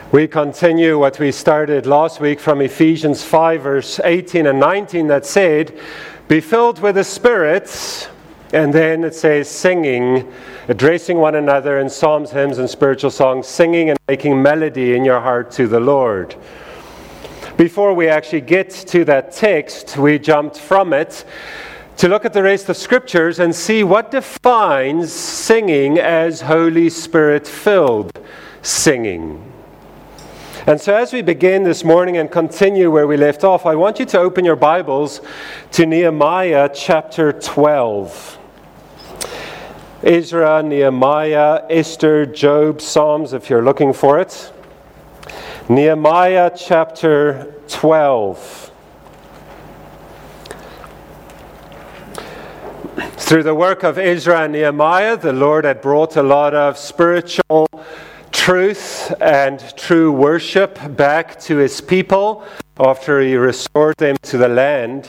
We continue what we started last week from Ephesians 5, verse 18 and 19 that said, "Be filled with the Spirit," and then it says, "singing, addressing one another in psalms, hymns, and spiritual songs, singing and making melody in your heart to the Lord." Before we actually get to that text, we jumped from it to look at the rest of Scriptures and see what defines singing as Holy Spirit-filled singing. And so as we begin this morning and continue where we left off, I want you to open your Bibles to Nehemiah chapter 12. Ezra, Nehemiah, Esther, Job, Psalms, if you're looking for it. Nehemiah chapter 12. Through the work of Ezra and Nehemiah, the Lord had brought a lot of spiritual truth and true worship back to his people after he restored them to the land.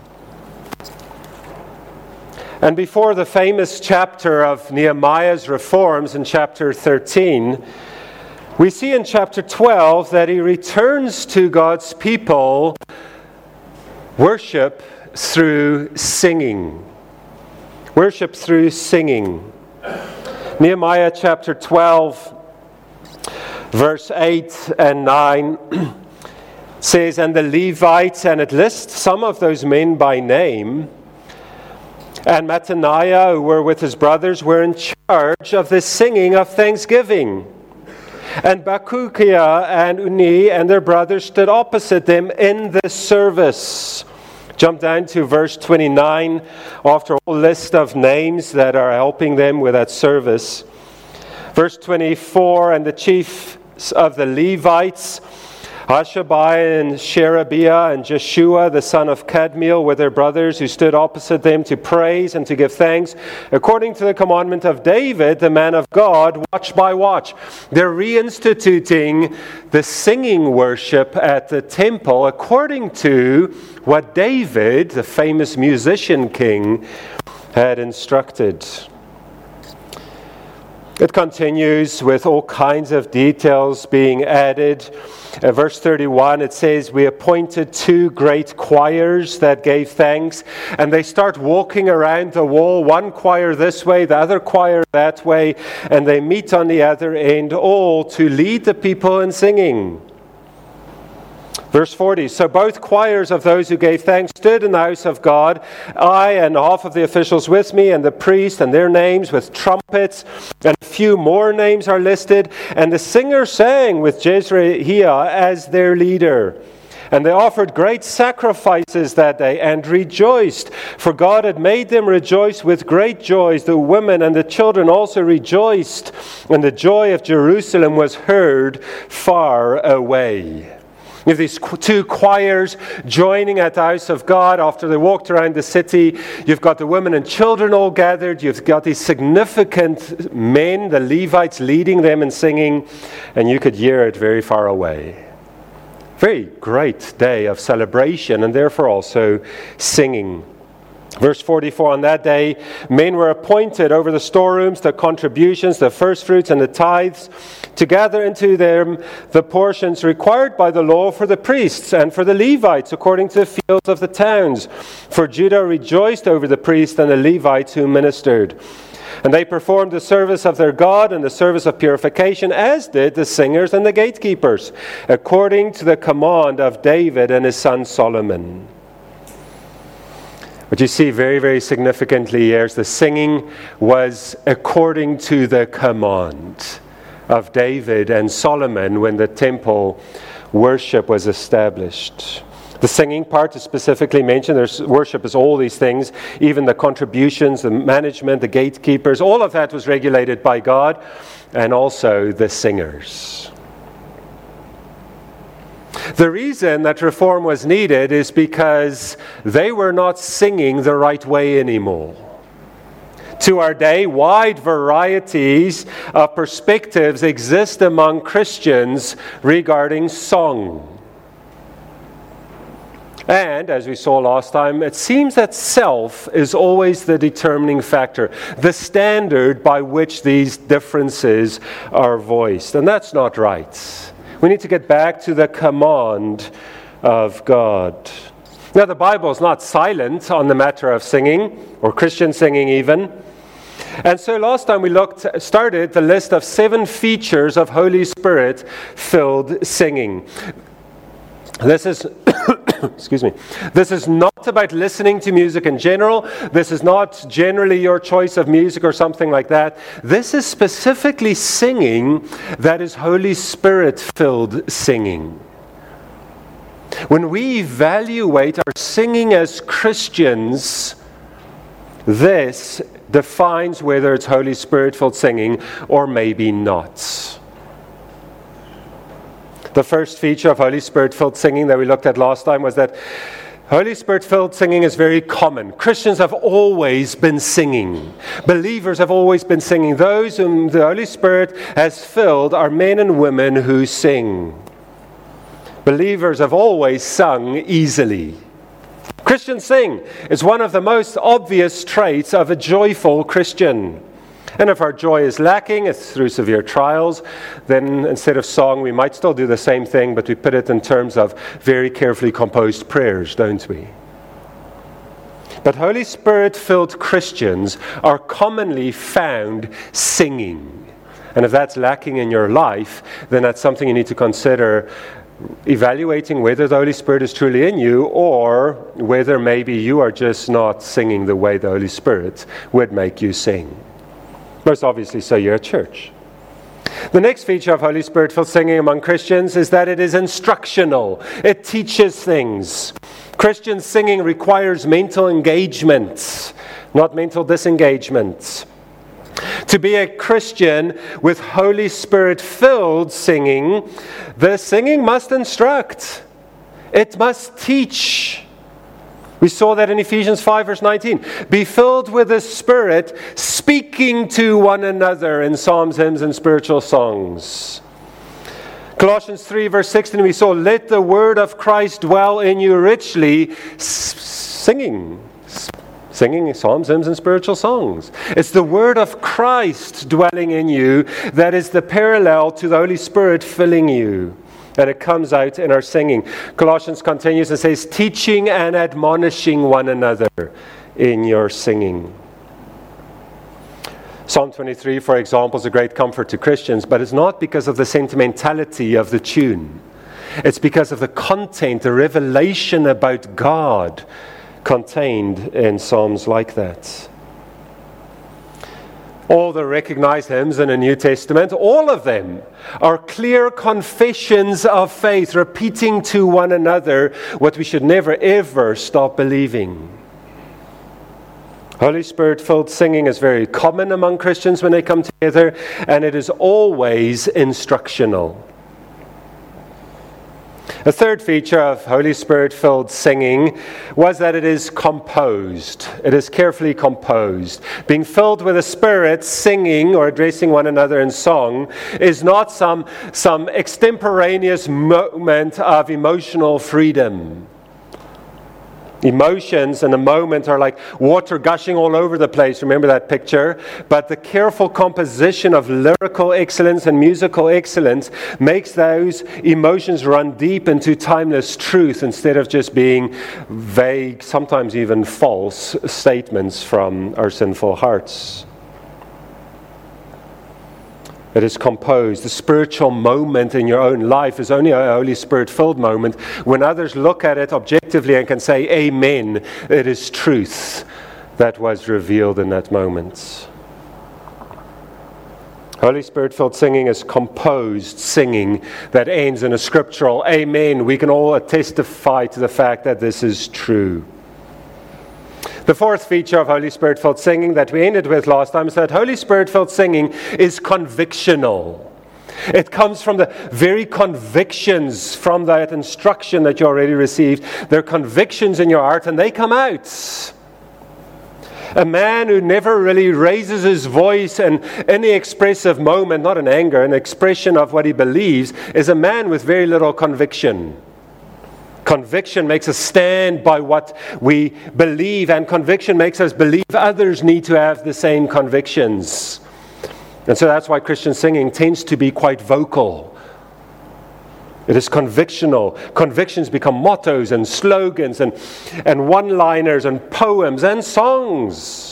And before the famous chapter of Nehemiah's reforms in chapter 13, we see in chapter 12 that he returns to God's people worship through singing. Worship through singing. Nehemiah chapter 12, verse 8 and 9 says, "And the Levites," and it lists some of those men by name, "and Mattaniah, who were with his brothers, were in charge of the singing of thanksgiving. And Bakukiah and Uni and their brothers stood opposite them in the service." Jump down to verse 29, after a whole list of names that are helping them with that service. Verse 24, "And the chiefs of the Levites, Hashabiah and Sherebiah and Jeshua, the son of Kadmiel, with their brothers who stood opposite them to praise and to give thanks, according to the commandment of David, the man of God, watch by watch." They're reinstituting the singing worship at the temple according to what David, the famous musician king, had instructed. It continues with all kinds of details being added. Verse 31, it says, "We appointed 2 great choirs that gave thanks." And they start walking around the wall, one choir this way, the other choir that way, and they meet on the other end, all to lead the people in singing. Verse 40, "So both choirs of those who gave thanks stood in the house of God, I and half of the officials with me, and the priests and their names with trumpets, and a few more names are listed. And the singers sang with Jezrehiah as their leader. And they offered great sacrifices that day and rejoiced, for God had made them rejoice with great joy. The women and the children also rejoiced, and the joy of Jerusalem was heard far away." You have these 2 choirs joining at the house of God after they walked around the city. You've got the women and children all gathered. You've got these significant men, the Levites, leading them in singing, and you could hear it very far away. Very great day of celebration and therefore also singing. Verse 44, "On that day, men were appointed over the storerooms, the contributions, the firstfruits, and the tithes, to gather into them the portions required by the law for the priests and for the Levites, according to the fields of the towns. For Judah rejoiced over the priests and the Levites who ministered. And they performed the service of their God and the service of purification, as did the singers and the gatekeepers, according to the command of David and his son Solomon." What you see very, very significantly here is the singing was according to the command of David and Solomon when the temple worship was established. The singing part is specifically mentioned. There's worship is all these things, even the contributions, the management, the gatekeepers, all of that was regulated by God, and also the singers. The reason that reform was needed is because they were not singing the right way anymore. To our day, wide varieties of perspectives exist among Christians regarding song. And, as we saw last time, it seems that self is always the determining factor, the standard by which these differences are voiced. And that's not right. We need to get back to the command of God. Now, the Bible is not silent on the matter of singing, or Christian singing even. And so last time we started the list of 7 features of Holy Spirit-filled singing. This is, excuse me, this is not about listening to music in general. This is not generally your choice of music or something like that. This is specifically singing that is Holy Spirit-filled singing. When we evaluate our singing as Christians, this defines whether it's Holy Spirit-filled singing or maybe not. The first feature of Holy Spirit-filled singing that we looked at last time was that Holy Spirit-filled singing is very common. Christians have always been singing. Believers have always been singing. Those whom the Holy Spirit has filled are men and women who sing. Believers have always sung easily. Christians sing. It's one of the most obvious traits of a joyful Christian. And if our joy is lacking, it's through severe trials, then instead of song, we might still do the same thing, but we put it in terms of very carefully composed prayers, don't we? But Holy Spirit-filled Christians are commonly found singing. And if that's lacking in your life, then that's something you need to consider evaluating whether the Holy Spirit is truly in you or whether maybe you are just not singing the way the Holy Spirit would make you sing. Most obviously, so you're a church. The next feature of Holy Spirit-filled singing among Christians is that it is instructional. It teaches things. Christian singing requires mental engagement, not mental disengagement. To be a Christian with Holy Spirit-filled singing, the singing must instruct. It must teach. We saw that in Ephesians 5, verse 19. Be filled with the Spirit, speaking to one another in psalms, hymns, and spiritual songs. Colossians 3, verse 16, we saw, let the word of Christ dwell in you richly, singing psalms, hymns, and spiritual songs. It's the word of Christ dwelling in you that is the parallel to the Holy Spirit filling you. And it comes out in our singing. Colossians continues and says, teaching and admonishing one another in your singing. Psalm 23, for example, is a great comfort to Christians, but it's not because of the sentimentality of the tune. It's because of the content, the revelation about God contained in psalms like that. All the recognized hymns in the New Testament, all of them are clear confessions of faith, repeating to one another what we should never ever stop believing. Holy Spirit-filled singing is very common among Christians when they come together, and it is always instructional. A third feature of Holy Spirit-filled singing was that it is composed. It is carefully composed. Being filled with the Spirit, singing or addressing one another in song is not some extemporaneous moment of emotional freedom. Emotions in a moment are like water gushing all over the place. Remember that picture? But the careful composition of lyrical excellence and musical excellence makes those emotions run deep into timeless truth instead of just being vague, sometimes even false statements from our sinful hearts. It is composed. The spiritual moment in your own life is only a Holy Spirit-filled moment when others look at it objectively and can say, amen, it is truth that was revealed in that moment. Holy Spirit-filled singing is composed singing that ends in a scriptural amen. We can all testify to the fact that this is true. The fourth feature of Holy Spirit-filled singing that we ended with last time is that Holy Spirit-filled singing is convictional. It comes from the very convictions from that instruction that you already received. They're convictions in your heart and they come out. A man who never really raises his voice in any expressive moment, not in anger, an expression of what he believes, is a man with very little conviction. Conviction makes us stand by what we believe, and conviction makes us believe others need to have the same convictions. And so that's why Christian singing tends to be quite vocal. It is convictional. Convictions become mottos and slogans and one-liners and poems and songs.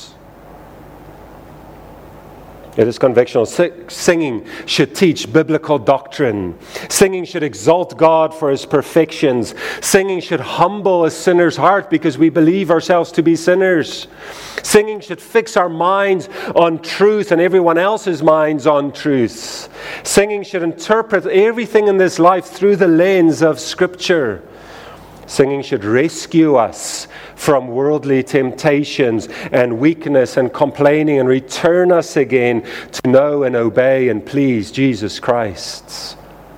It is convictional. Singing should teach biblical doctrine. Singing should exalt God for His perfections. Singing should humble a sinner's heart because we believe ourselves to be sinners. Singing should fix our minds on truth and everyone else's minds on truth. Singing should interpret everything in this life through the lens of Scripture. Singing should rescue us from worldly temptations and weakness and complaining and return us again to know and obey and please Jesus Christ.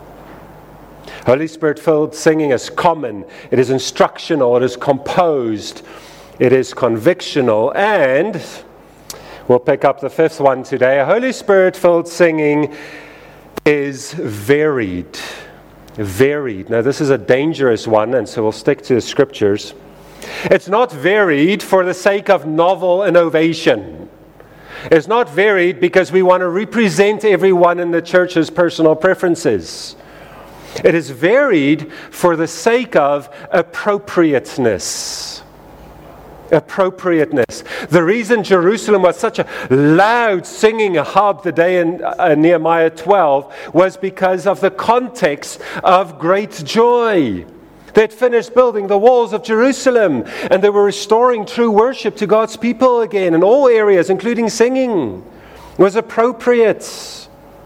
Holy Spirit-filled singing is common. It is instructional. It is composed. It is convictional. And we'll pick up the fifth one today. Holy Spirit-filled singing is varied. Varied. Now, this is a dangerous one, and so we'll stick to the Scriptures. It's not varied for the sake of novel innovation. It's not varied because we want to represent everyone in the church's personal preferences. It is varied for the sake of appropriateness. Appropriateness. The reason Jerusalem was such a loud singing hub the day in Nehemiah 12 was because of the context of great joy. They'd finished building the walls of Jerusalem, and they were restoring true worship to God's people again in all areas, including singing. It was appropriate.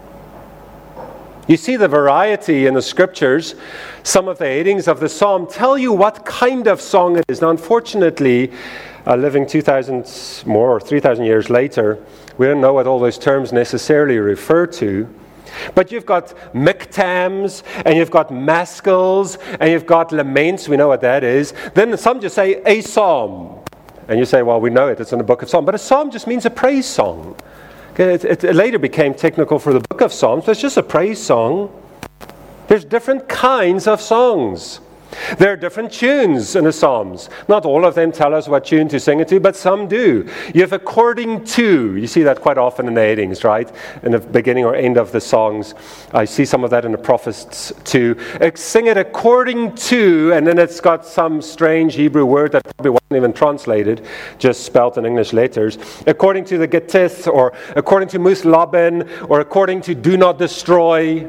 You see the variety in the Scriptures. Some of the headings of the psalm tell you what kind of song it is. Now, unfortunately, living 2,000 more or 3,000 years later, we don't know what all those terms necessarily refer to. But you've got miktams, and you've got maskils, and you've got laments. We know what that is. Then some just say a psalm. And you say, well, we know it. It's in the book of Psalms. But a psalm just means a praise song. It later became technical for the book of Psalms, but it's just a praise song. There's different kinds of songs. There are different tunes in the Psalms. Not all of them tell us what tune to sing it to, but some do. You have according to. You see that quite often in the headings, right? In the beginning or end of the songs. I see some of that in the prophets too. Sing it according to, and then it's got some strange Hebrew word that probably wasn't even translated, just spelt in English letters. According to the Gittith, or according to Muslabin, or according to do not destroy.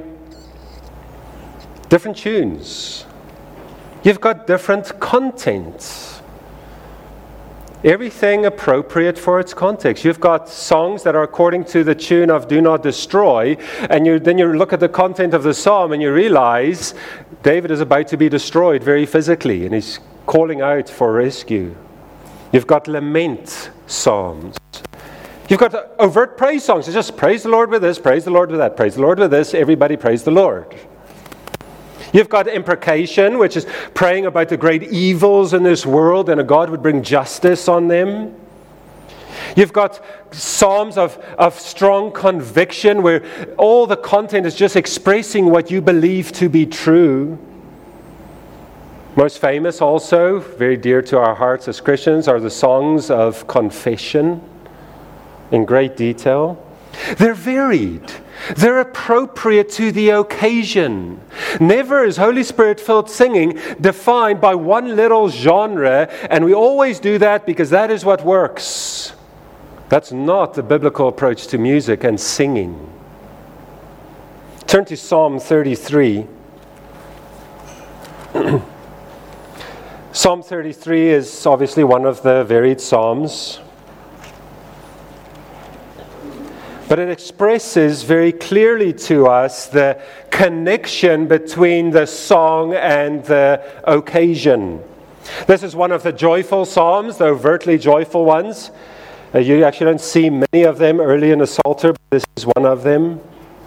Different tunes. You've got different content. Everything appropriate for its context. You've got songs that are according to the tune of Do Not Destroy, and then you look at the content of the psalm and you realize David is about to be destroyed very physically, and he's calling out for rescue. You've got lament psalms. You've got overt praise songs. It's just praise the Lord with this, praise the Lord with that, praise the Lord with this, everybody praise the Lord. You've got imprecation, which is praying about the great evils in this world and a God would bring justice on them. You've got psalms of strong conviction where all the content is just expressing what you believe to be true. Most famous also, very dear to our hearts as Christians, are the songs of confession in great detail. They're varied. They're appropriate to the occasion. Never is Holy Spirit-filled singing defined by one little genre, and we always do that because that is what works. That's not the biblical approach to music and singing. Turn to Psalm 33. Psalm 33 is obviously one of the varied psalms. But it expresses very clearly to us the connection between the song and the occasion. This is one of the joyful psalms, the overtly joyful ones. You actually don't see many of them early in the Psalter, but this is one of them.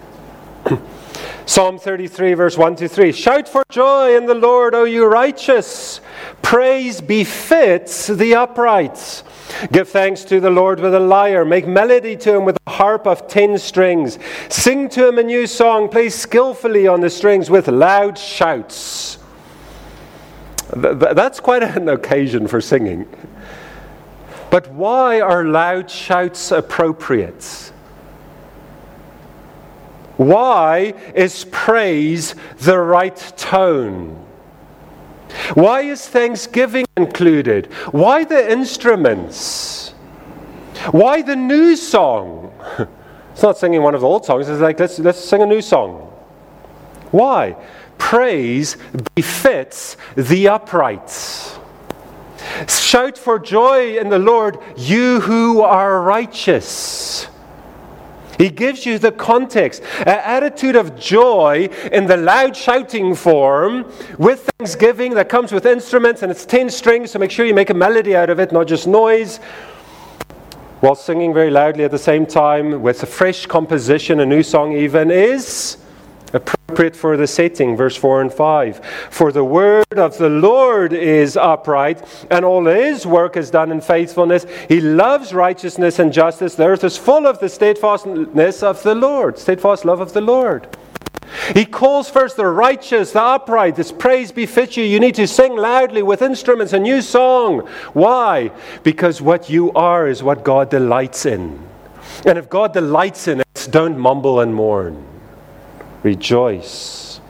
Psalm 33, verse 1-3. Shout for joy in the Lord, O you righteous. Praise befits the upright. Give thanks to the Lord with a lyre. Make melody to him with a harp of 10 strings. Sing to him a new song. Play skillfully on the strings with loud shouts. That's quite an occasion for singing. But why are loud shouts appropriate? Why is praise the right tone? Why is thanksgiving included? Why the instruments? Why the new song? It's not singing one of the old songs. It's like, let's sing a new song. Why? Praise befits the upright. Shout for joy in the Lord, you who are righteous. He gives you the context, an attitude of joy in the loud shouting form with thanksgiving that comes with instruments, and it's 10 strings, so make sure you make a melody out of it, not just noise, while singing very loudly at the same time with a fresh composition, a new song even, is appropriate for the setting. Verse 4 and 5. For the word of the Lord is upright, and all his work is done in faithfulness. He loves righteousness and justice. The earth is full of the steadfastness of the Lord, steadfast love of the Lord. He calls first the righteous, the upright. This praise befits you. You need to sing loudly with instruments, a new song. Why? Because what you are is what God delights in. And if God delights in it, don't mumble and mourn. Rejoice.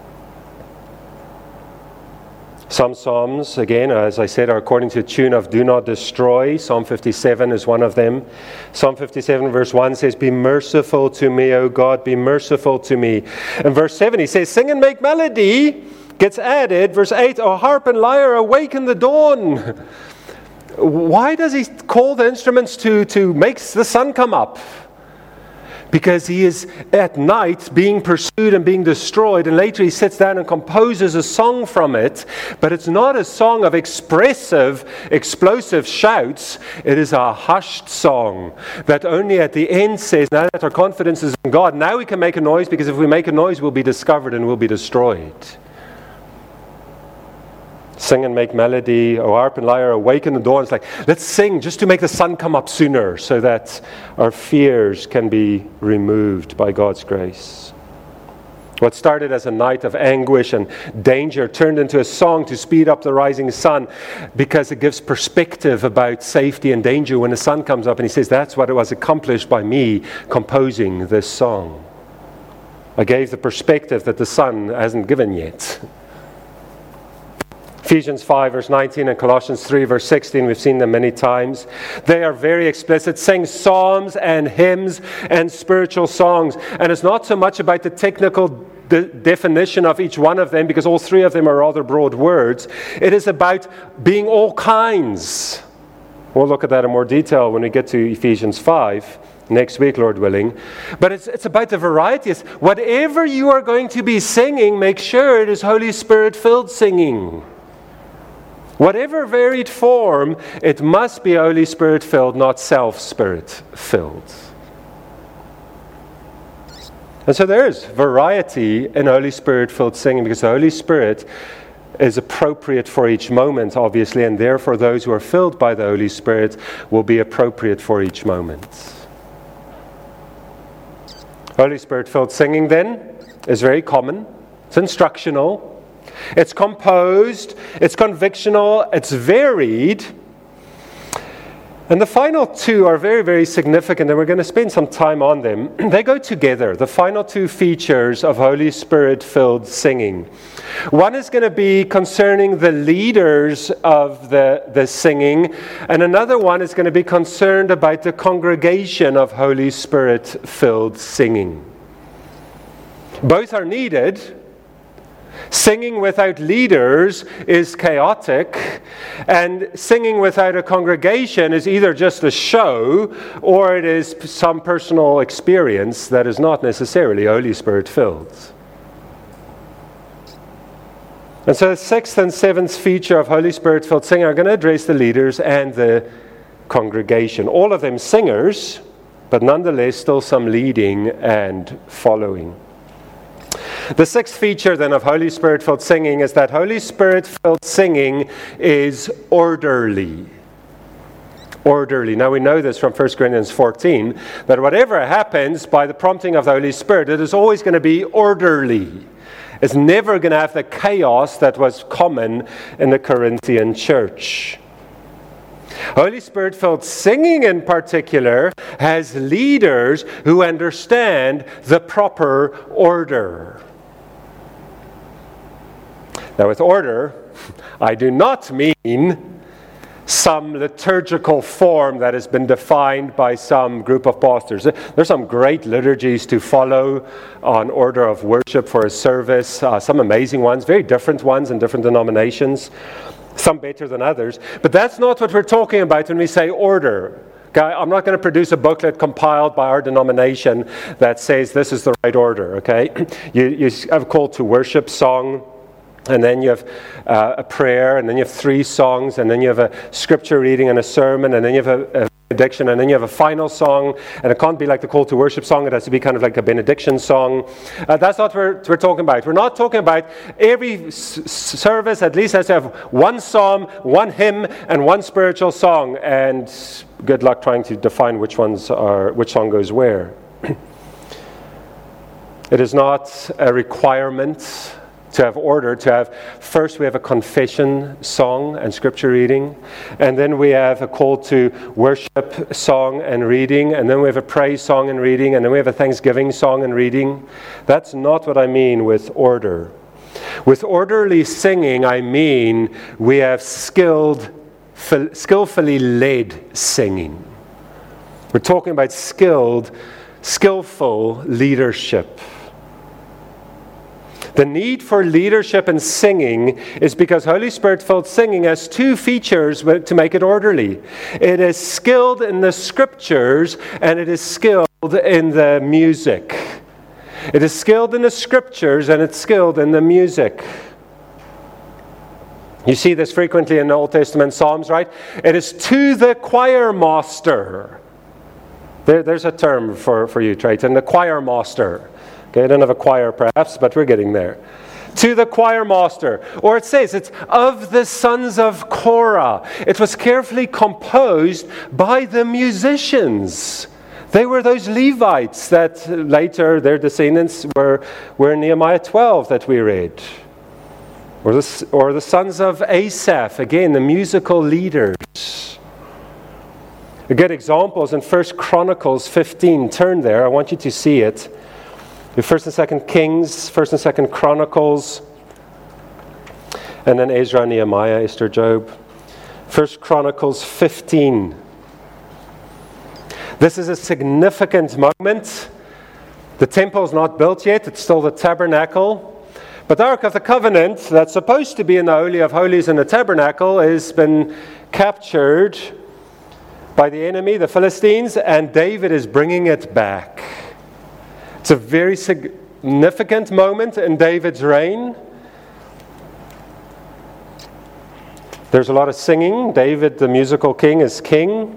Some psalms, again, as I said, are according to the tune of Do Not Destroy. Psalm 57 is one of them. Psalm 57 verse 1 says, Be merciful to me, O God, be merciful to me. And verse 7, he says, Sing and make melody, gets added. Verse 8, O harp and lyre, awaken the dawn. Why does he call the instruments to make the sun come up? Because he is at night being pursued and being destroyed, and later he sits down and composes a song from it, but it's not a song of expressive, explosive shouts. It is a hushed song that only at the end says, now that our confidence is in God, now we can make a noise, because if we make a noise, we'll be discovered and we'll be destroyed. Sing and make melody, O harp and lyre, awaken the dawn. It's like, let's sing just to make the sun come up sooner so that our fears can be removed by God's grace. What started as a night of anguish and danger turned into a song to speed up the rising sun, because it gives perspective about safety and danger when the sun comes up. And he says, that's what it was accomplished by me composing this song. I gave the perspective that the sun hasn't given yet. Ephesians 5 verse 19 and Colossians 3 verse 16, we've seen them many times. They are very explicit. Sing psalms and hymns and spiritual songs. And it's not so much about the technical definition of each one of them, because all three of them are rather broad words. It is about being all kinds. We'll look at that in more detail when we get to Ephesians 5. Next week, Lord willing. But it's about the variety. It's whatever you are going to be singing, make sure it is Holy Spirit-filled singing. Whatever varied form, it must be Holy Spirit-filled, not self-Spirit-filled. And so there is variety in Holy Spirit-filled singing, because the Holy Spirit is appropriate for each moment, obviously, and therefore those who are filled by the Holy Spirit will be appropriate for each moment. Holy Spirit-filled singing, then, is very common. It's instructional. It's composed, it's convictional, it's varied. And the final two are very, very significant, and we're going to spend some time on them. They go together, the final two features of Holy Spirit-filled singing. One is going to be concerning the leaders of the singing, and another one is going to be concerned about the congregation of Holy Spirit-filled singing. Both are needed. Singing without leaders is chaotic, and singing without a congregation is either just a show or it is some personal experience that is not necessarily Holy Spirit-filled. And so the sixth and seventh feature of Holy Spirit-filled singing are going to address the leaders and the congregation. All of them singers, but nonetheless still some leading and following. The sixth feature then of Holy Spirit-filled singing is that Holy Spirit-filled singing is orderly. Orderly. Now we know this from 1 Corinthians 14, that whatever happens by the prompting of the Holy Spirit, it is always going to be orderly. It's never going to have the chaos that was common in the Corinthian church. Holy Spirit-filled singing in particular has leaders who understand the proper order. Now with order, I do not mean some liturgical form that has been defined by some group of pastors. There's some great liturgies to follow on order of worship for a service, some amazing ones, very different ones in different denominations, some better than others. But that's not what we're talking about when we say order. Okay, I'm not going to produce a booklet compiled by our denomination that says this is the right order. Okay, you have a call to worship song, and then you have a prayer, and then you have 3 songs, and then you have a scripture reading and a sermon, and then you have a benediction, and then you have a final song, and it can't be like the call to worship song, it has to be kind of like a benediction song. That's not what we're talking about. We're not talking about every service at least has to have 1 psalm, 1 hymn, and 1 spiritual song, and good luck trying to define which song goes where. It is not a requirement to have order, to have, first we have a confession song and scripture reading, and then we have a call to worship song and reading, and then we have a praise song and reading, and then we have a thanksgiving song and reading. That's not what I mean with order. With orderly singing, I mean we have skillfully led singing. We're talking about skillful leadership. The need for leadership in singing is because Holy Spirit-filled singing has 2 features to make it orderly. It is skilled in the scriptures, and it is skilled in the music. It is skilled in the scriptures, and it's skilled in the music. You see this frequently in the Old Testament Psalms, right? It is to the choir master. There's a term for you, Trayton, the choir master. Okay, I don't have a choir perhaps, but we're getting there. To the choir master. Or it says it's of the sons of Korah. It was carefully composed by the musicians. They were those Levites that later their descendants were in Nehemiah 12 that we read. Or the sons of Asaph, again, the musical leaders. A good example is in 1 Chronicles 15. Turn there, I want you to see it. 1st and 2nd Kings, 1st and 2nd Chronicles, and then Ezra, Nehemiah, Esther, Job. 1st Chronicles 15. This is a significant moment. The temple is not built yet, it's still the tabernacle. But the Ark of the Covenant, that's supposed to be in the Holy of Holies in the tabernacle, has been captured by the enemy, the Philistines, and David is bringing it back. It's a very significant moment in David's reign. There's a lot of singing. David, the musical king, is king.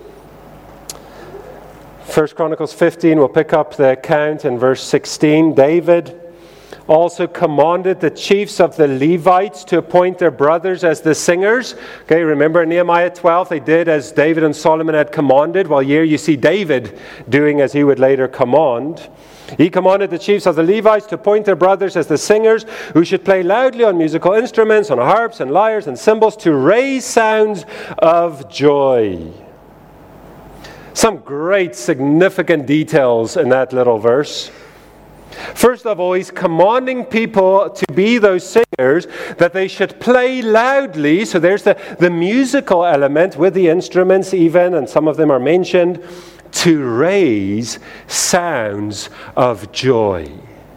1 Chronicles 15, we'll pick up the account in verse 16. David also commanded the chiefs of the Levites to appoint their brothers as the singers. Okay, remember in Nehemiah 12, they did as David and Solomon had commanded. Well, here you see David doing as he would later command. He commanded the chiefs of the Levites to appoint their brothers as the singers, who should play loudly on musical instruments, on harps and lyres and cymbals, to raise sounds of joy. Some great significant details in that little verse. First of all, he's commanding people to be those singers, that they should play loudly. So there's the musical element with the instruments even, and some of them are mentioned, to raise sounds of joy.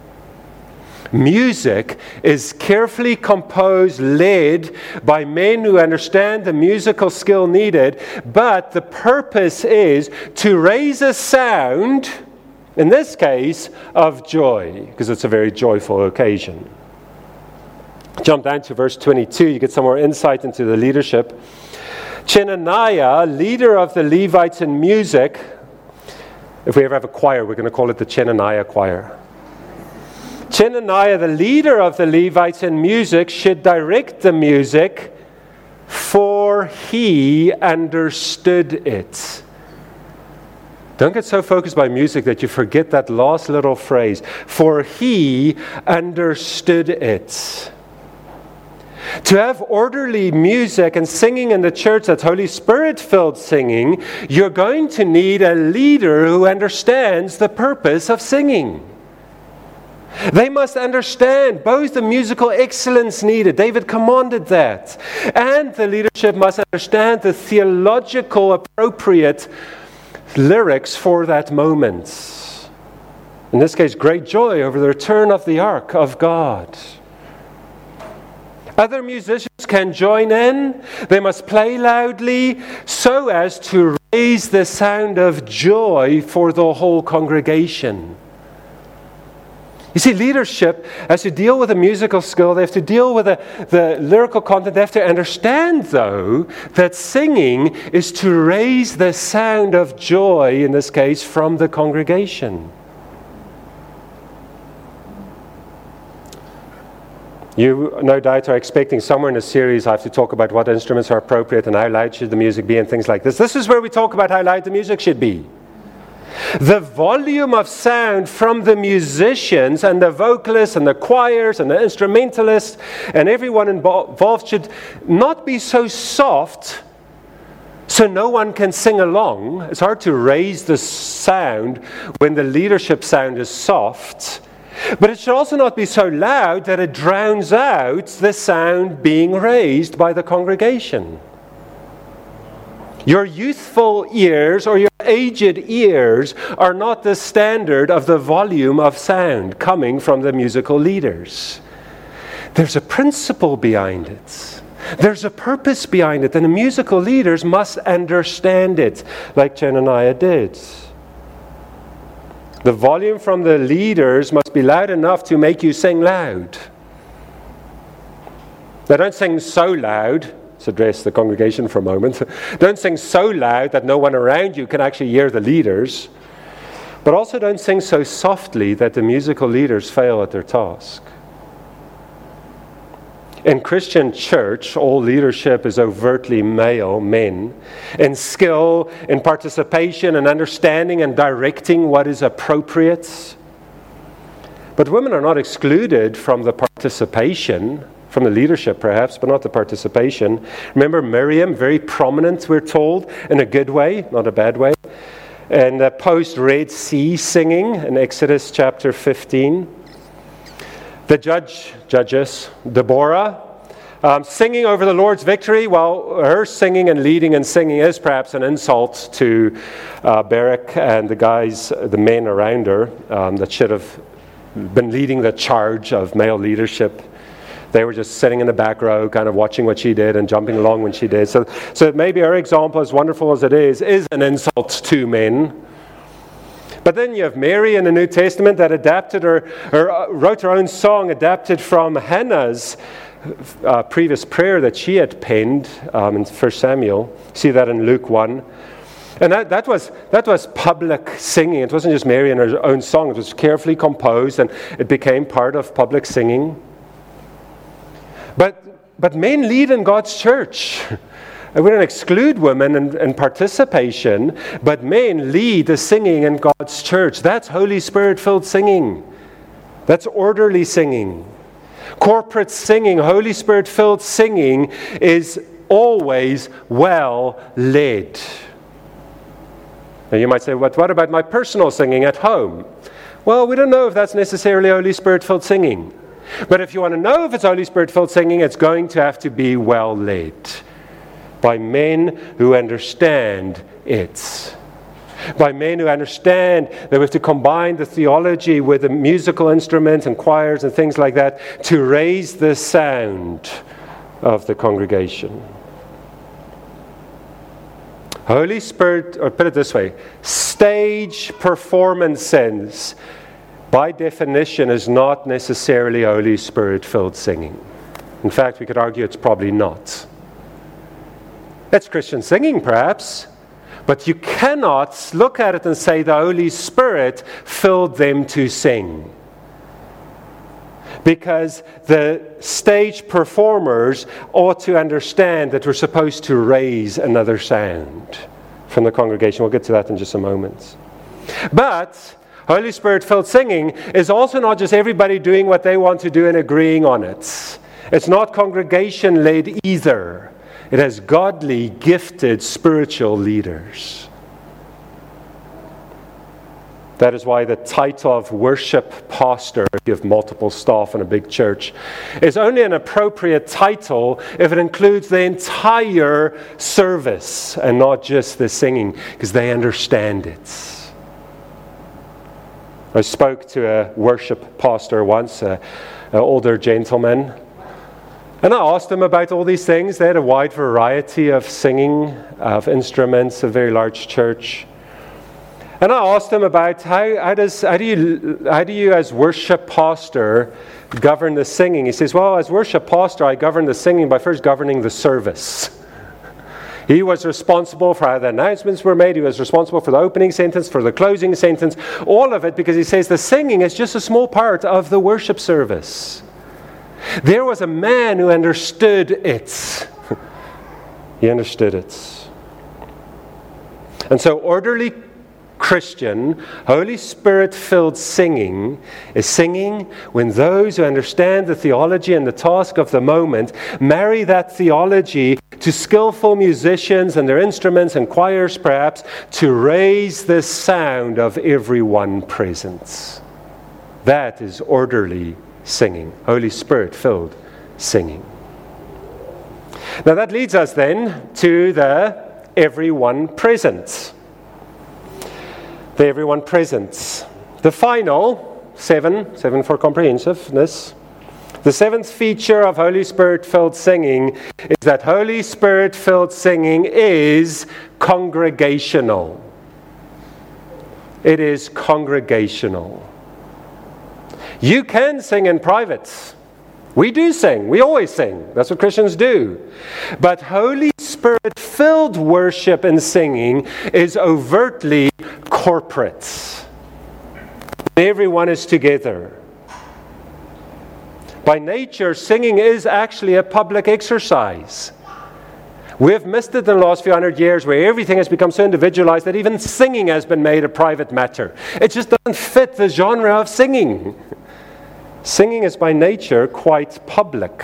Music is carefully composed, led by men who understand the musical skill needed, but the purpose is to raise a sound, in this case, of joy, because it's a very joyful occasion. Jump down to verse 22, you get some more insight into the leadership. Chenaniah, leader of the Levites in music. If we ever have a choir, we're going to call it the Chenaniah choir. Chenaniah, the leader of the Levites in music, should direct the music, for he understood it. Don't get so focused by music that you forget that last little phrase. For he understood it. To have orderly music and singing in the church that's Holy Spirit-filled singing, you're going to need a leader who understands the purpose of singing. They must understand both the musical excellence needed. David commanded that. And the leadership must understand the theological appropriate lyrics for that moment. In this case, great joy over the return of the ark of God. Other musicians can join in. They must play loudly so as to raise the sound of joy for the whole congregation. You see, leadership has to deal with the musical skill. They have to deal with the lyrical content. They have to understand, though, that singing is to raise the sound of joy, in this case, from the congregation. You, no doubt, are expecting somewhere in the series I have to talk about what instruments are appropriate and how loud should the music be and things like this. This is where we talk about how loud the music should be. The volume of sound from the musicians and the vocalists and the choirs and the instrumentalists and everyone involved should not be so soft so no one can sing along. It's hard to raise the sound when the leadership sound is soft. But it should also not be so loud that it drowns out the sound being raised by the congregation. Your youthful ears or your aged ears are not the standard of the volume of sound coming from the musical leaders. There's a principle behind it. There's a purpose behind it, and the musical leaders must understand it, like Jenaniah did. The volume from the leaders must be loud enough to make you sing loud. They don't sing so loud. Let's address the congregation for a moment. Don't sing so loud that no one around you can actually hear the leaders. But also don't sing so softly that the musical leaders fail at their task. In Christian church, all leadership is overtly male men. In skill, in participation, and understanding and directing what is appropriate. But women are not excluded from the participation, from the leadership perhaps, but not the participation. Remember Miriam, very prominent, we're told, in a good way, not a bad way. And post-Red Sea singing in Exodus chapter 15. The judges, Deborah, singing over the Lord's victory. Well, her singing and leading and singing is perhaps an insult to Barak and the men around her that should have been leading the charge of male leadership. They were just sitting in the back row, kind of watching what she did and jumping along when she did. So maybe her example, as wonderful as it is an insult to men. But then you have Mary in the New Testament that wrote her own song adapted from Hannah's previous prayer that she had penned in 1 Samuel. See that in Luke 1. And that was public singing. It wasn't just Mary and her own song. It was carefully composed and it became part of public singing. But men lead in God's church. We don't exclude women in participation, but men lead the singing in God's church. That's Holy Spirit-filled singing. That's orderly singing. Corporate singing, Holy Spirit-filled singing is always well led. Now you might say, what about my personal singing at home? Well, we don't know if that's necessarily Holy Spirit-filled singing. But if you want to know if it's Holy Spirit-filled singing, it's going to have to be well led by men who understand it. By men who understand that we have to combine the theology with the musical instruments and choirs and things like that to raise the sound of the congregation. Holy Spirit, or put it this way, stage performances, by definition, is not necessarily Holy Spirit-filled singing. In fact, we could argue it's probably not. It's Christian singing, perhaps, but you cannot look at it and say the Holy Spirit filled them to sing. Because the stage performers ought to understand that we're supposed to raise another sound from the congregation. We'll get to that in just a moment. But Holy Spirit-filled singing is also not just everybody doing what they want to do and agreeing on it. It's not congregation-led either. It has godly, gifted spiritual leaders. That is why the title of worship pastor, if you have multiple staff in a big church, is only an appropriate title if it includes the entire service and not just the singing, because they understand it. I spoke to a worship pastor once, an older gentleman, and I asked him about all these things. They had a wide variety of singing, of instruments, a very large church. And I asked him about how do you as worship pastor govern the singing? He says, well, as worship pastor, I govern the singing by first governing the service. He was responsible for how the announcements were made. He was responsible for the opening sentence, for the closing sentence, all of it, because he says the singing is just a small part of the worship service. There was a man who understood it. He understood it. And so orderly Christian, Holy Spirit-filled singing is singing when those who understand the theology and the task of the moment marry that theology to skillful musicians and their instruments and choirs perhaps to raise the sound of everyone present. That is orderly singing, Holy Spirit-filled singing. Now that leads us then to the everyone present. The everyone present. The final, seven for comprehensiveness, the seventh feature of Holy Spirit-filled singing is that Holy Spirit-filled singing is congregational. It is congregational. You can sing in private. We do sing. We always sing. That's what Christians do. But Holy Spirit-filled worship and singing is overtly corporate. Everyone is together. By nature, singing is actually a public exercise. We've missed it in the last few hundred years where everything has become so individualized that even singing has been made a private matter. It just doesn't fit the genre of singing. Singing is by nature quite public.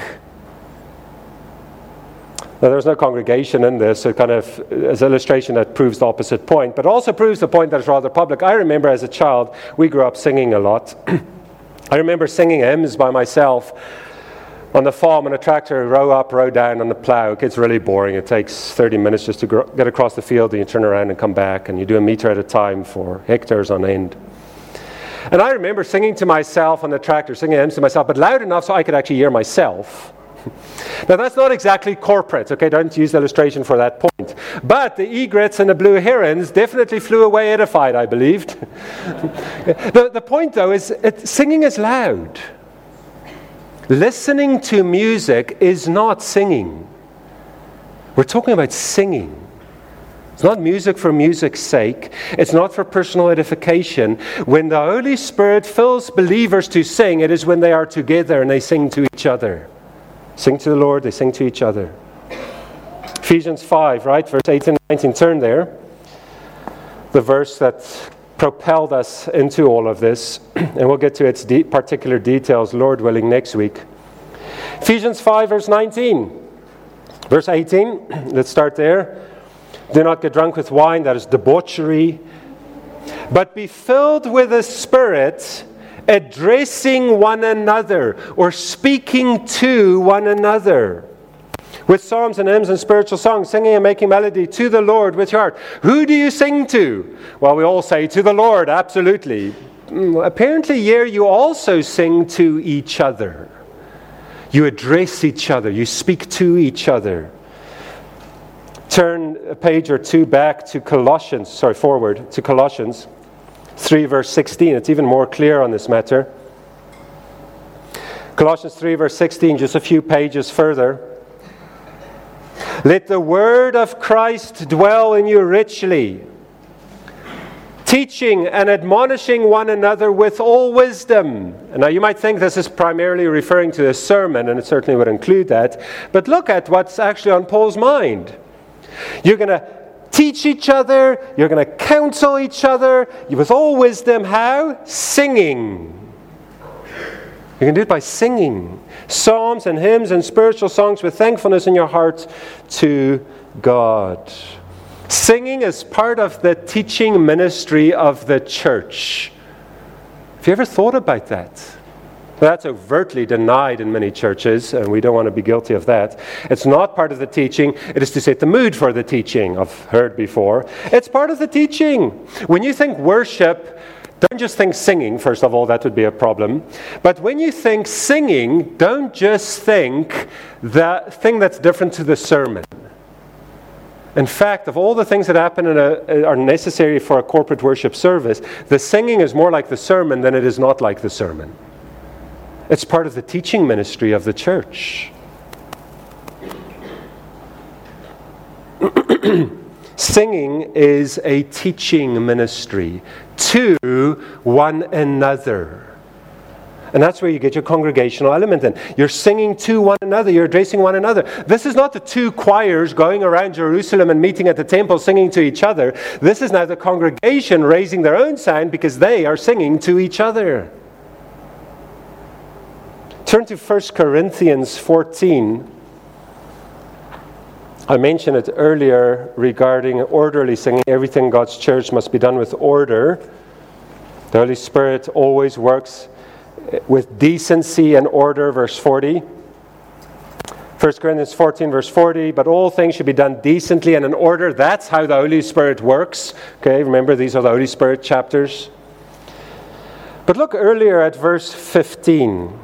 Now, there's no congregation in this, so it kind of is an illustration that proves the opposite point, but also proves the point that it's rather public. I remember as a child, we grew up singing a lot. I remember singing hymns by myself on the farm on a tractor, row up, row down on the plow. It gets really boring. It takes 30 minutes just to get across the field, and you turn around and come back, and you do a meter at a time for hectares on end. And I remember singing to myself on the tractor, singing hymns to myself, but loud enough so I could actually hear myself. Now that's not exactly corporate, okay? Don't use the illustration for that point. But the egrets and the blue herons definitely flew away edified, I believed. The point though is singing is loud. Listening to music is not singing. We're talking about singing. It's not music for music's sake. It's not for personal edification. When the Holy Spirit fills believers to sing, it is when they are together and they sing to each other. Sing to the Lord, they sing to each other. Ephesians 5, right? Verse 18 and 19. Turn there. The verse that propelled us into all of this. And we'll get to its particular details, Lord willing, next week. Ephesians 5, verse 19. Verse 18. Let's start there. Do not get drunk with wine, that is debauchery, but be filled with the Spirit, addressing one another or speaking to one another with psalms and hymns and spiritual songs, singing and making melody to the Lord with your heart. Who do you sing to? Well, we all say to the Lord, absolutely. Apparently here you also sing to each other. You address each other. You speak to each other. Turn a page or two back to forward to Colossians 3 verse 16. It's even more clear on this matter. Colossians 3 verse 16, just a few pages further. Let the word of Christ dwell in you richly, teaching and admonishing one another with all wisdom. And now you might think this is primarily referring to a sermon, and it certainly would include that. But look at what's actually on Paul's mind. You're going to teach each other. You're going to counsel each other with all wisdom. How? Singing. You can do it by singing. Psalms and hymns and spiritual songs with thankfulness in your heart to God. Singing is part of the teaching ministry of the church. Have you ever thought about that? That's overtly denied in many churches, and we don't want to be guilty of that. It's not part of the teaching. It is to set the mood for the teaching. I've heard before. It's part of the teaching. When you think worship, don't just think singing. First of all, that would be a problem. But when you think singing, don't just think the thing that's different to the sermon. In fact, of all the things that happen are necessary for a corporate worship service, the singing is more like the sermon than it is not like the sermon. It's part of the teaching ministry of the church. Singing is a teaching ministry to one another. And that's where you get your congregational element in. You're singing to one another. You're addressing one another. This is not the two choirs going around Jerusalem and meeting at the temple singing to each other. This is now the congregation raising their own sound because they are singing to each other. Turn to 1 Corinthians 14. I mentioned it earlier regarding orderly singing. Everything in God's church must be done with order. The Holy Spirit always works with decency and order, verse 40. 1 Corinthians 14, verse 40, but all things should be done decently and in order. That's how the Holy Spirit works. Okay, remember these are the Holy Spirit chapters. But look earlier at verse 15.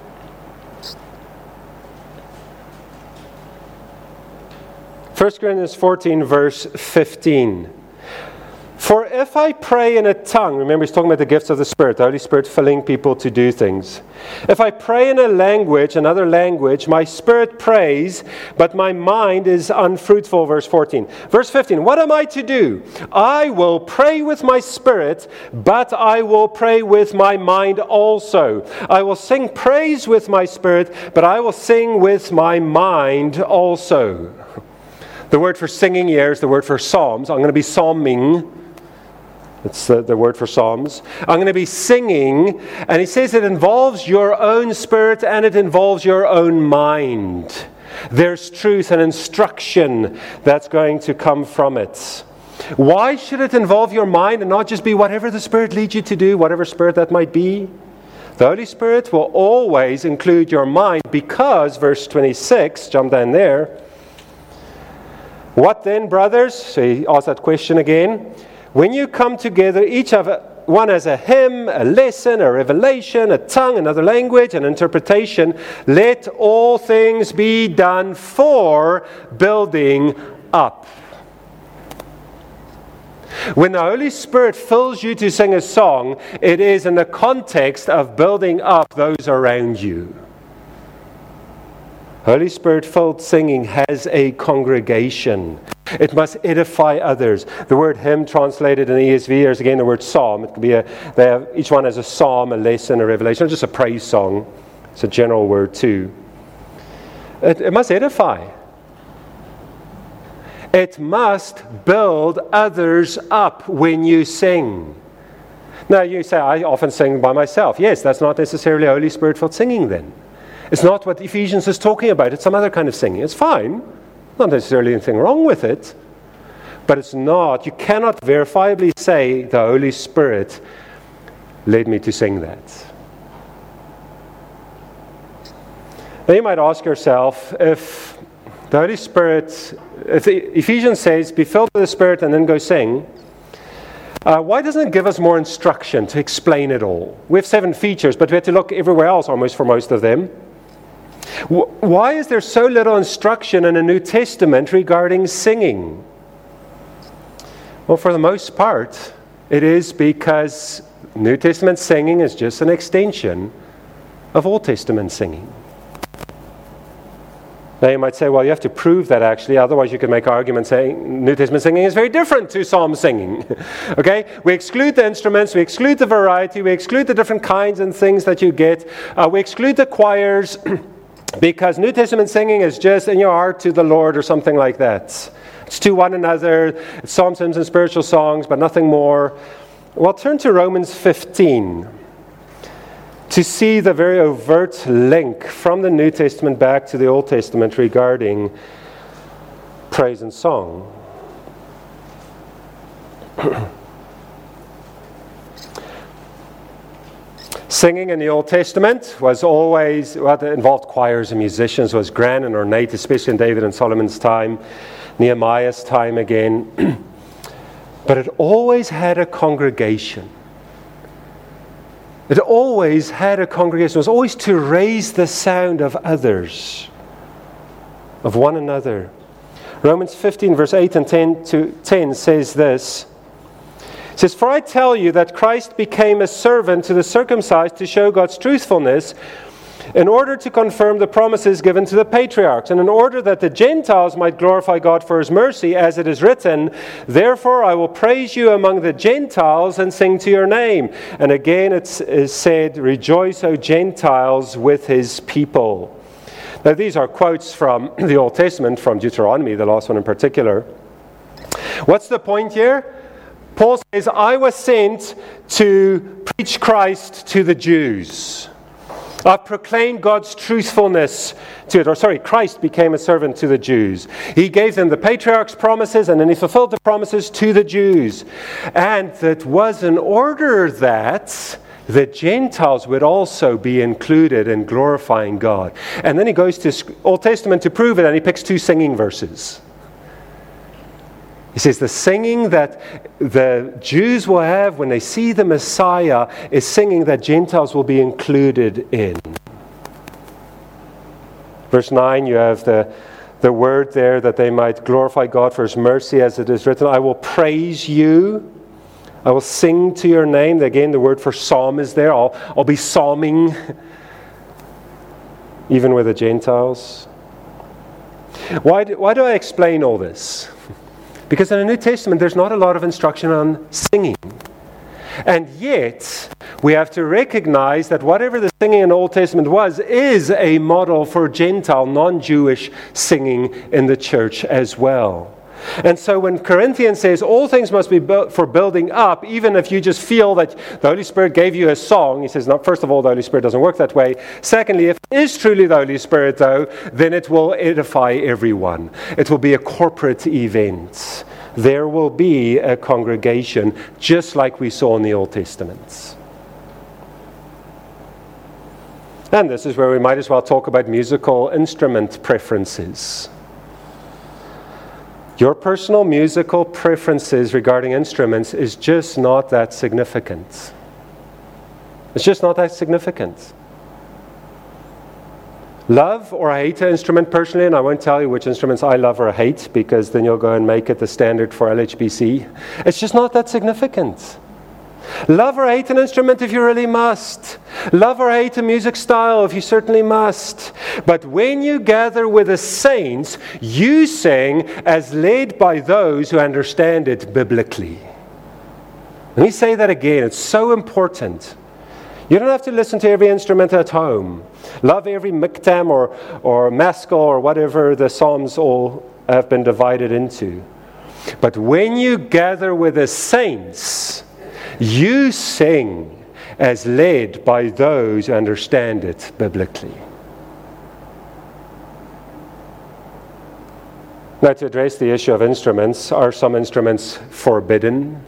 1 Corinthians 14, verse 15. For if I pray in a tongue, remember he's talking about the gifts of the Spirit, the Holy Spirit filling people to do things. If I pray in a language, another language, my spirit prays, but my mind is unfruitful, verse 14. Verse 15, what am I to do? I will pray with my spirit, but I will pray with my mind also. I will sing praise with my spirit, but I will sing with my mind also. The word for singing here is the word for psalms. I'm going to be psalming. It's the word for psalms. I'm going to be singing. And he says it involves your own spirit and it involves your own mind. There's truth and instruction that's going to come from it. Why should it involve your mind and not just be whatever the Spirit leads you to do, whatever spirit that might be? The Holy Spirit will always include your mind because, verse 26, jump down there. What then, brothers? So he asks that question again. When you come together, each of one has a hymn, a lesson, a revelation, a tongue, another language, an interpretation. Let all things be done for building up. When the Holy Spirit fills you to sing a song, it is in the context of building up those around you. Holy Spirit-filled singing has a congregation. It must edify others. The word hymn translated in the ESV is again the word psalm. It could be each one has a psalm, a lesson, a revelation, or just a praise song. It's a general word too. It must edify. It must build others up when you sing. Now you say, I often sing by myself. Yes, that's not necessarily Holy Spirit-filled singing then. It's not what Ephesians is talking about. It's some other kind of singing. It's fine. Not necessarily anything wrong with it. But it's not. You cannot verifiably say the Holy Spirit led me to sing that. Then you might ask yourself, if the Holy Spirit, if Ephesians says, be filled with the Spirit and then go sing, why doesn't it give us more instruction to explain it all? We have 7 features, but we have to look everywhere else almost for most of them. Why is there so little instruction in the New Testament regarding singing? Well, for the most part, it is because New Testament singing is just an extension of Old Testament singing. Now you might say, well, you have to prove that actually, otherwise you could make arguments saying New Testament singing is very different to psalm singing. Okay? We exclude the instruments, we exclude the variety, we exclude the different kinds and things that you get. We exclude the choirs because New Testament singing is just in your heart to the Lord or something like that. It's to one another, it's psalms, hymns, and spiritual songs, but nothing more. Well, turn to Romans 15. to see the very overt link from the New Testament back to the Old Testament regarding praise and song. Singing in the Old Testament was always, what involved choirs and musicians, was grand and ornate, especially in David and Solomon's time, Nehemiah's time again. But it always had a congregation. It always had a congregation. It was always to raise the sound of others, of one another. Romans 15, verse 8 and 10 says this. It says, "For I tell you that Christ became a servant to the circumcised to show God's truthfulness, in order to confirm the promises given to the patriarchs, and in order that the Gentiles might glorify God for His mercy, as it is written, therefore I will praise you among the Gentiles and sing to your name." And again it is said, "Rejoice, O Gentiles, with His people." Now these are quotes from the Old Testament, from Deuteronomy, the last one in particular. What's the point here? Paul says, I was sent to preach Christ to the Jews. I've proclaimed God's truthfulness to it. Or sorry, Christ became a servant to the Jews. He gave them the patriarchs' promises, and then He fulfilled the promises to the Jews. And it was in order that the Gentiles would also be included in glorifying God. And then he goes to Old Testament to prove it, and he picks 2 singing verses. He says the singing that the Jews will have when they see the Messiah is singing that Gentiles will be included in. Verse 9, you have the word there that they might glorify God for His mercy, as it is written, I will praise you. I will sing to your name. Again, the word for psalm is there. I'll be psalming even with the Gentiles. Why do I explain all this? Because in the New Testament, there's not a lot of instruction on singing. And yet, we have to recognize that whatever the singing in the Old Testament was, is a model for Gentile, non-Jewish singing in the church as well. And so when Corinthians says all things must be built for building up, even if you just feel that the Holy Spirit gave you a song, he says, no, first of all, the Holy Spirit doesn't work that way. Secondly, if it is truly the Holy Spirit, though, then it will edify everyone. It will be a corporate event. There will be a congregation, just like we saw in the Old Testament. And this is where we might as well talk about musical instrument preferences. Your personal musical preferences regarding instruments is just not that significant. It's just not that significant. Love or hate an instrument personally, and I won't tell you which instruments I love or hate, because then you'll go and make it the standard for LHBC. It's just not that significant. Love or hate an instrument if you really must. Love or hate a music style if you certainly must. But when you gather with the saints, you sing as led by those who understand it biblically. Let me say that again. It's so important. You don't have to listen to every instrument at home. Love every miktam or maskil or whatever the Psalms all have been divided into. But when you gather with the saints, you sing as led by those who understand it biblically. Now, to address the issue of instruments, are some instruments forbidden?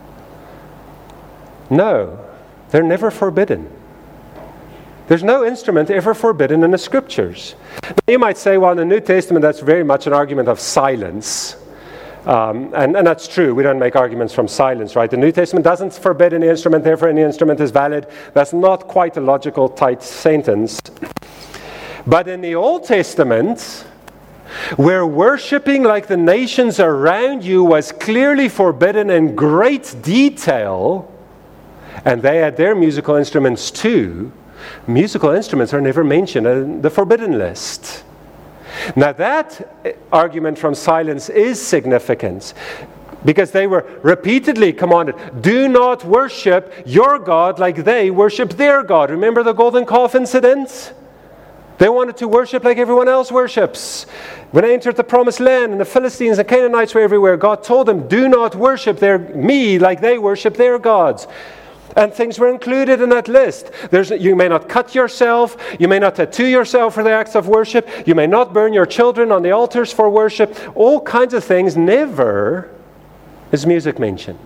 No, they're never forbidden. There's no instrument ever forbidden in the Scriptures. Now, you might say, well, in the New Testament, that's very much an argument of silence. And that's true. We don't make arguments from silence, right? The New Testament doesn't forbid any instrument, therefore any instrument is valid. That's not quite a logical, tight sentence. But in the Old Testament, where worshiping like the nations around you was clearly forbidden in great detail, and they had their musical instruments too, musical instruments are never mentioned in the forbidden list. Now that argument from silence is significant, because they were repeatedly commanded, do not worship your God like they worship their God. Remember the golden calf incident? They wanted to worship like everyone else worships. When they entered the promised land and the Philistines and Canaanites were everywhere, God told them, do not worship me like they worship their gods. And things were included in that list. You may not cut yourself. You may not tattoo yourself for the acts of worship. You may not burn your children on the altars for worship. All kinds of things. Never is music mentioned.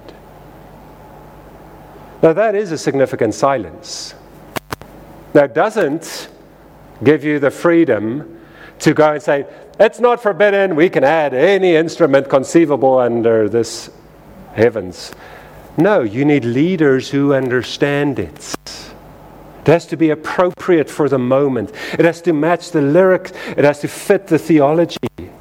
Now that is a significant silence. Now it doesn't give you the freedom to go and say, it's not forbidden. We can add any instrument conceivable under this heavens. No, you need leaders who understand it. It has to be appropriate for the moment. It has to match the lyrics. It has to fit the theology.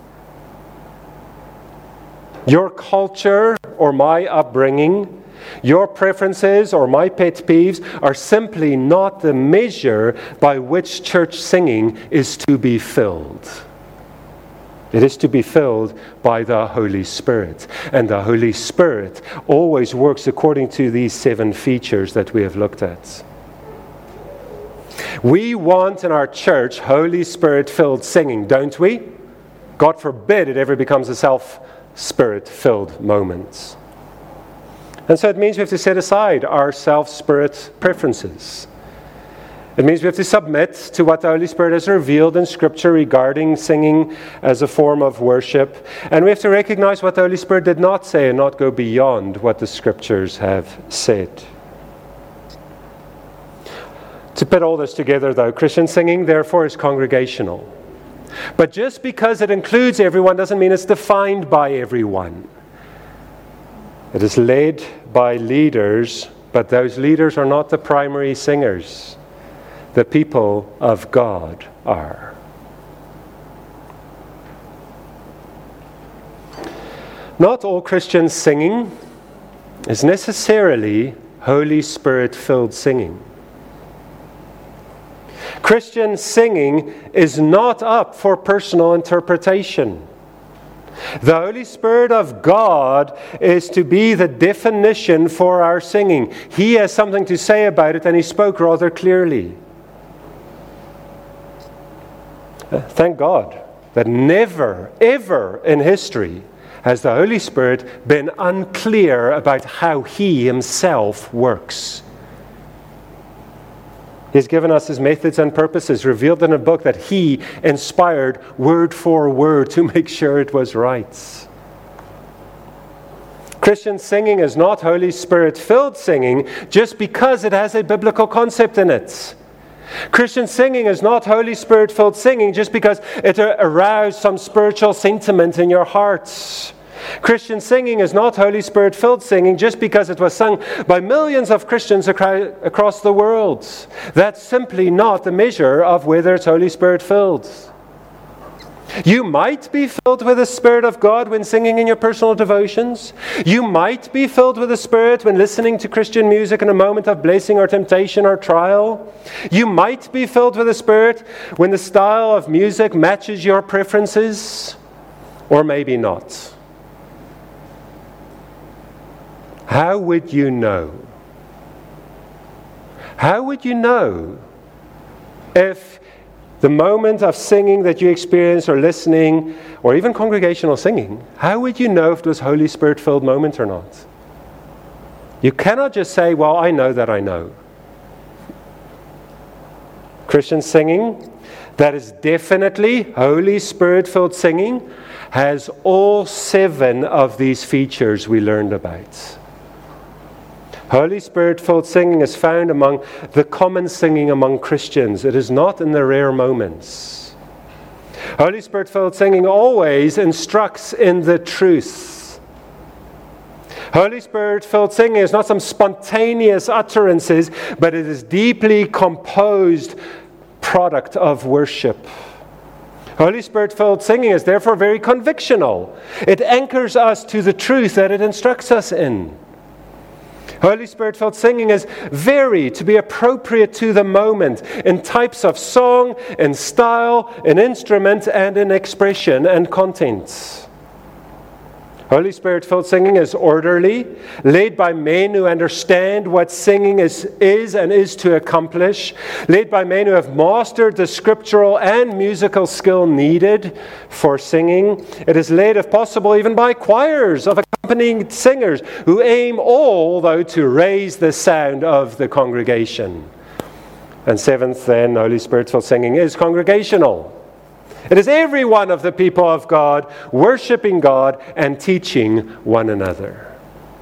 Your culture or my upbringing, your preferences or my pet peeves are simply not the measure by which church singing is to be filled. It is to be filled by the Holy Spirit. And the Holy Spirit always works according to these 7 features that we have looked at. We want in our church Holy Spirit-filled singing, don't we? God forbid it ever becomes a self-spirit-filled moment. And so it means we have to set aside our self-spirit preferences. It means we have to submit to what the Holy Spirit has revealed in Scripture regarding singing as a form of worship. And we have to recognize what the Holy Spirit did not say and not go beyond what the Scriptures have said. To put all this together, though, Christian singing, therefore, is congregational. But just because it includes everyone doesn't mean it's defined by everyone. It is led by leaders, but those leaders are not the primary singers. The people of God are. Not all Christian singing is necessarily Holy Spirit-filled singing. Christian singing is not up for personal interpretation. The Holy Spirit of God is to be the definition for our singing. He has something to say about it, and He spoke rather clearly. Thank God that never, ever in history has the Holy Spirit been unclear about how He Himself works. He's given us His methods and purposes, revealed in a book that He inspired word for word to make sure it was right. Christian singing is not Holy Spirit-filled singing just because it has a biblical concept in it. Christian singing is not Holy Spirit-filled singing just because it aroused some spiritual sentiment in your hearts. Christian singing is not Holy Spirit-filled singing just because it was sung by millions of Christians across the world. That's simply not the measure of whether it's Holy Spirit-filled. You might be filled with the Spirit of God when singing in your personal devotions. You might be filled with the Spirit when listening to Christian music in a moment of blessing or temptation or trial. You might be filled with the Spirit when the style of music matches your preferences, or maybe not. How would you know? How would you know if the moment of singing that you experience or listening or even congregational singing, how would you know if it was Holy Spirit-filled moment or not? You cannot just say, well, I know that I know. Christian singing that is definitely Holy Spirit-filled singing has all 7 of these features we learned about. Holy Spirit-filled singing is found among the common singing among Christians. It is not in the rare moments. Holy Spirit-filled singing always instructs in the truth. Holy Spirit-filled singing is not some spontaneous utterances, but it is deeply composed product of worship. Holy Spirit-filled singing is therefore very convictional. It anchors us to the truth that it instructs us in. Holy Spirit-filled singing is varied to be appropriate to the moment in types of song, in style, in instrument, and in expression and content. Holy Spirit-filled singing is orderly, led by men who understand what singing is and is to accomplish, led by men who have mastered the scriptural and musical skill needed for singing. It is led, if possible, even by choirs of accompanying singers who aim all, though, to raise the sound of the congregation. And seventh, then, Holy Spirit-filled singing is congregational. It is every one of the people of God worshiping God and teaching one another.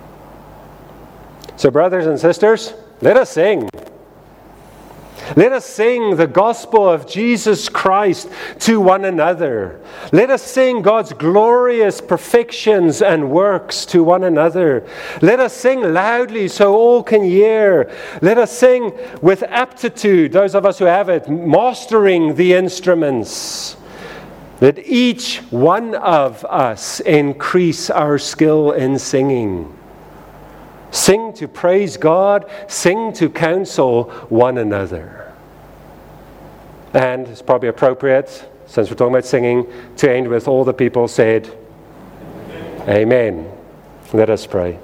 So, brothers and sisters, let us sing. Let us sing the gospel of Jesus Christ to one another. Let us sing God's glorious perfections and works to one another. Let us sing loudly so all can hear. Let us sing with aptitude, those of us who have it, mastering the instruments. Let each one of us increase our skill in singing. Sing to praise God, sing to counsel one another. And it's probably appropriate, since we're talking about singing, to end with all the people said, Amen. Let us pray.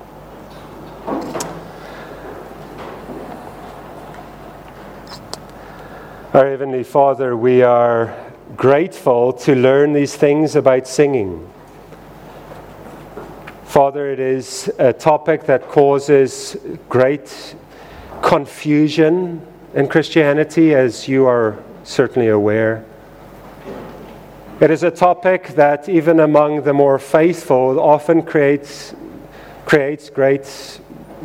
Our Heavenly Father, we are grateful to learn these things about singing. Father, it is a topic that causes great confusion in Christianity, as you are certainly aware. It is a topic that even among the more faithful often creates great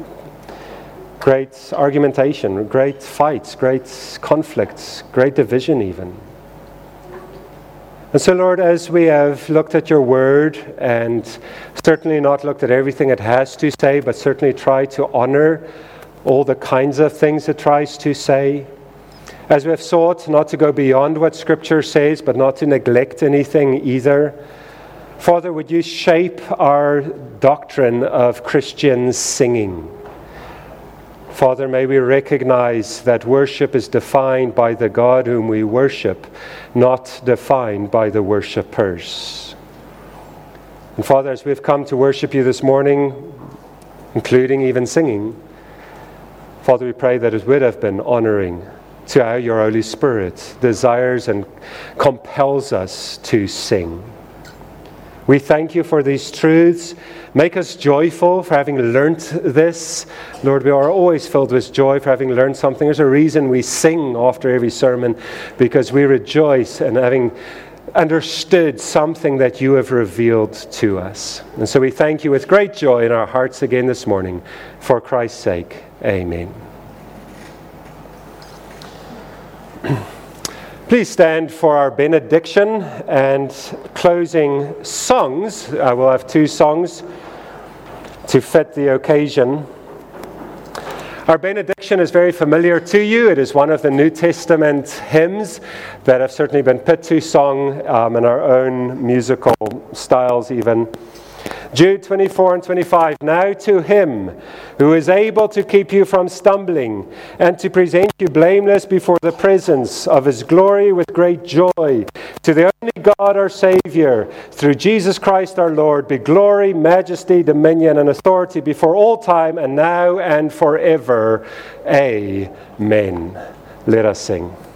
argumentation, great fights, great conflicts, great division even. And so, Lord, as we have looked at your word and certainly not looked at everything it has to say, but certainly tried to honor all the kinds of things it tries to say, as we have sought not to go beyond what Scripture says, but not to neglect anything either, Father, would you shape our doctrine of Christian singing? Father, may we recognize that worship is defined by the God whom we worship, not defined by the worshipers. And Father, as we've come to worship you this morning, including even singing, Father, we pray that it would have been honoring to how your Holy Spirit desires and compels us to sing. We thank you for these truths. Make us joyful for having learnt this. Lord, we are always filled with joy for having learned something. There's a reason we sing after every sermon, because we rejoice in having understood something that you have revealed to us. And so we thank you with great joy in our hearts again this morning. For Christ's sake, amen. Please stand for our benediction and closing songs. We'll have two songs to fit the occasion. Our benediction is very familiar to you. It is one of the New Testament hymns that have certainly been put to song in our own musical styles even. Jude 24 and 25, now to him who is able to keep you from stumbling and to present you blameless before the presence of his glory with great joy, to the only God our Savior, through Jesus Christ our Lord, be glory, majesty, dominion, and authority before all time and now and forever. Amen. Let us sing.